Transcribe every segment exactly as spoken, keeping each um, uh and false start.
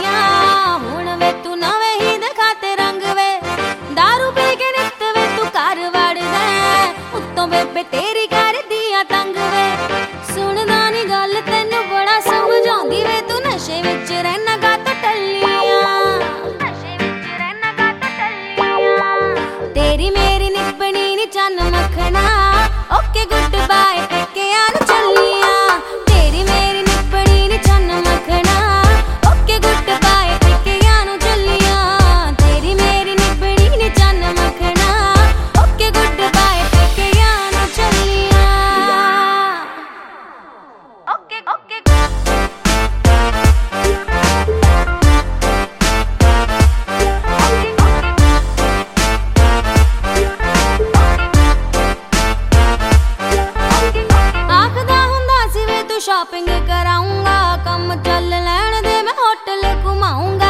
चलिया हुण वे तू नवे ही दिखाते रंग वे दारू पी के नित वे तू घर वड़ दे उत्तों बेबे तेरी कर दिया तंग वे सुनदा नी गल तैनू बड़ा समझाउंदी वे तू नशे विच रहना गा तो टलिया नशे विच रहना गा तो टलिया तेरी मेरी निपणी नी चन मखना ओके गुड बाय टेके आन चलिया तेरी मेरी निपणी नी चन मखना ओके गुड बाय टेके आन चलिया तेरी मेरी निपणी नी चन मखना ओके गुड बाय टेके आन चलिया ओके ओके शॉपिंग कराऊंगा कम चल लैण दे मैं होटल घुमाऊंगा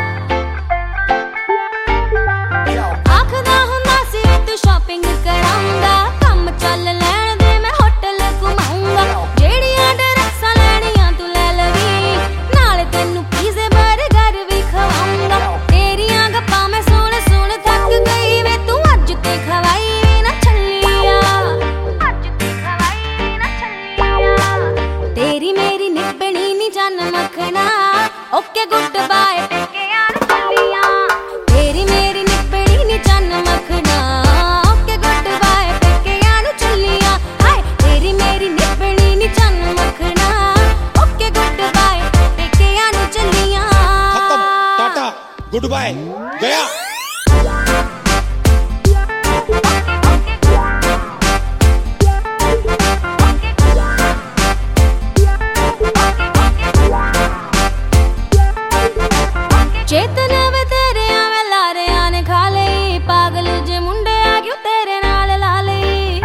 आखदा हुंदा सी तू शॉपिंग कराऊंगा कम चल लैण दे मैं होटल घुमाऊंगा जेड़ियां ड्रेसां लैणियां तू लै लवी नाले तैनू पीज़े बर्गर भी खवाऊंगा तेरियां गप्पां मैं सुन सुन थक गई वे तू अज ते खवाई ना छल्लिया अज ते खवाई ना छल्लिया तेरी मेरी निपणी नी चन मखना ओके गुड बाय टेके आन चलिया तेरी मेरी निपणी नी चन मखना ओके गुड बाय टेके आन चलिया हाय तेरी मेरी निपणी नी चन मखना ओके गुड बाय टेके आन चलिया खत्म टाटा गुड बाय गया चेतन वे तेरे आवे लारे आने खा ले पागल जे मुंडे आ गयो तेरे नाल ला ले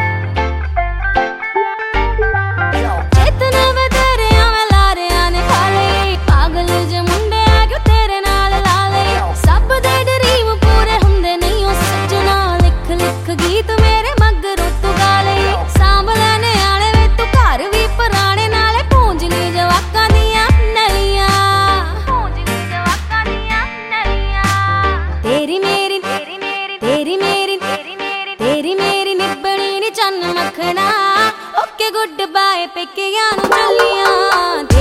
चेतन वे तेरे आवे लारे आने खा ले पागल जे मुंडे आ गयो तेरे नाल ला ले सब दे ड्रीम पूरे हुंदे नहीं ओ सजना लिख लिख गीत मेरे मगरों तू गा ले सांभ लेने आले वे तू घर भी पुराने नाले पूंजनी जवाकां दियां नलियां पूंजनी जवाकां दियां तेरी मेरी तेरी मेरी तेरी मेरी तेरी मेरी तेरी मेरी निपणी नी चन मखना ओके गुड बाय पेके आन चलिया।